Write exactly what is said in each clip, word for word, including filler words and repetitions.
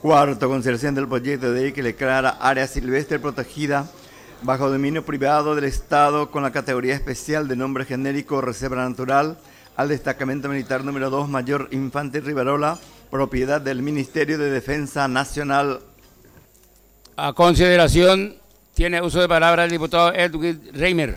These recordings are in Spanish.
Cuarto, consideración del proyecto de ley que declara área silvestre protegida bajo dominio privado del Estado con la categoría especial de nombre genérico Reserva Natural al destacamento militar número dos Mayor Infante Rivarola, propiedad del Ministerio de Defensa Nacional. A consideración, tiene uso de palabra el diputado Edwin Reimer.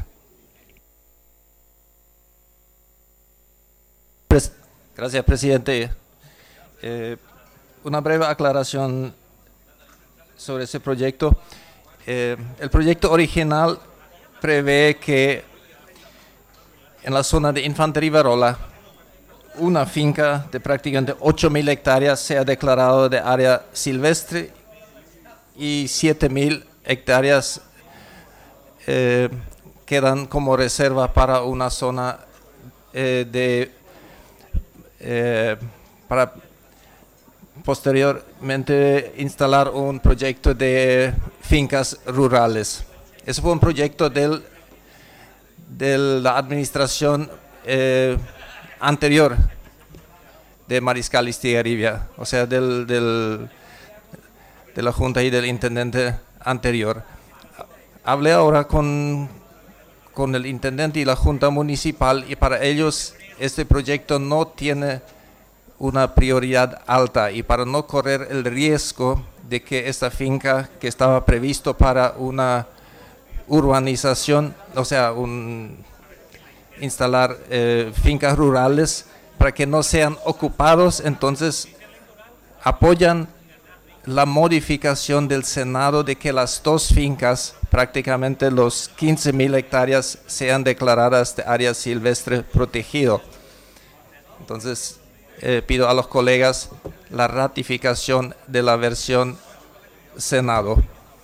Gracias, presidente. Eh, una breve aclaración sobre ese proyecto. Eh, el proyecto original prevé que en la zona de Infante Rivarola una finca de prácticamente ocho mil hectáreas sea declarado de área silvestre y siete mil hectáreas eh, quedan como reserva para una zona eh, de eh, para posteriormente instalar un proyecto de fincas rurales. Ese fue un proyecto del, de la administración eh, anterior de Mariscal Estigarribia, o sea, del, del, de la Junta y del Intendente anterior. Hablé ahora con, con el Intendente y la Junta Municipal y para ellos este proyecto no tiene una prioridad alta y para no correr el riesgo de que esta finca que estaba previsto para una urbanización, o sea, un, instalar eh, fincas rurales para que no sean ocupados, entonces apoyan la modificación del Senado de que las dos fincas, prácticamente los quince mil hectáreas, sean declaradas de área silvestre protegido. Entonces, Eh, pido a los colegas la ratificación de la versión Senado.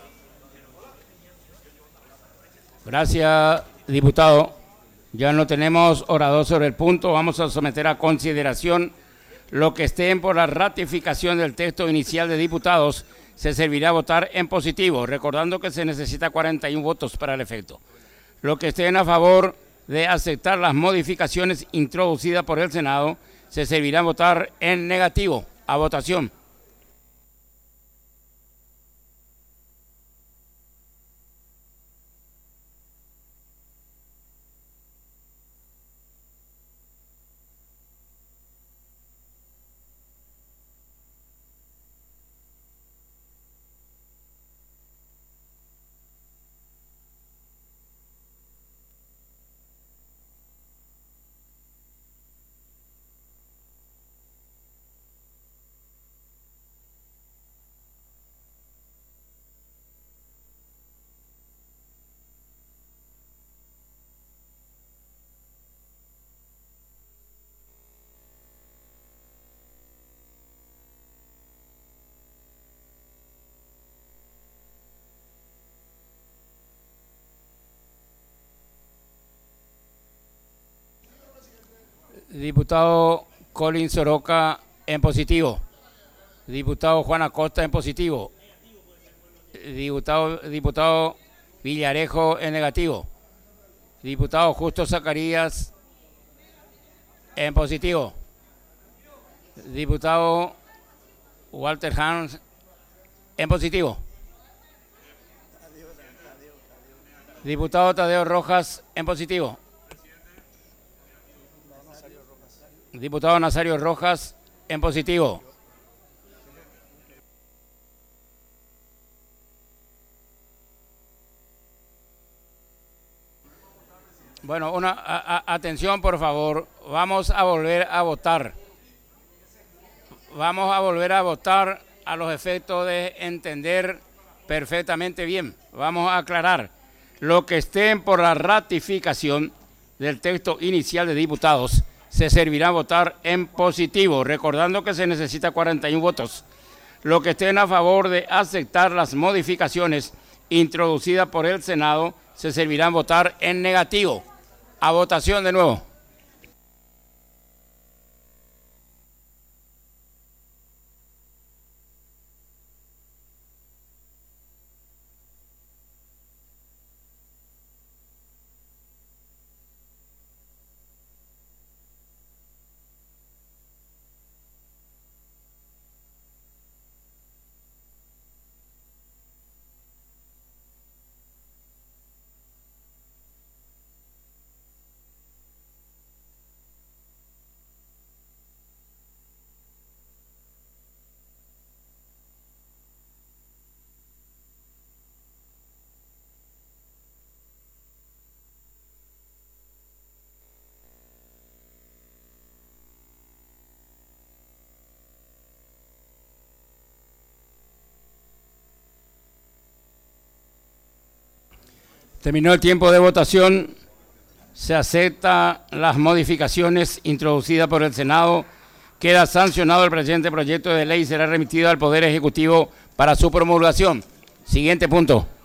Gracias, diputado. Ya no tenemos orador sobre el punto. Vamos a someter a consideración lo que estén por la ratificación del texto inicial de diputados. Se servirá a votar en positivo, recordando que se necesita cuarenta y uno votos para el efecto. Lo que estén a favor de aceptar las modificaciones introducidas por el Senado se servirá a votar en negativo. A votación. Diputado Colin Soroka en positivo. Diputado Juan Acosta en positivo. Diputado, diputado Villarejo en negativo. Diputado Justo Zacarías en positivo. Diputado Walter Hans en positivo. Diputado Tadeo Rojas en positivo. Diputado Nazario Rojas en positivo. Bueno, una a, a, atención por favor, vamos a volver a votar. Vamos a volver a votar a los efectos de entender perfectamente bien. Vamos a aclarar. Lo que estén por la ratificación del texto inicial de diputados se servirá a votar en positivo, recordando que se necesita cuarenta y uno votos. Lo que estén a favor de aceptar las modificaciones introducidas por el Senado se servirá a votar en negativo. A votación de nuevo. Terminó el tiempo de votación. Se aceptan las modificaciones introducidas por el Senado. Queda sancionado el presente proyecto de ley y será remitido al Poder Ejecutivo para su promulgación. Siguiente punto.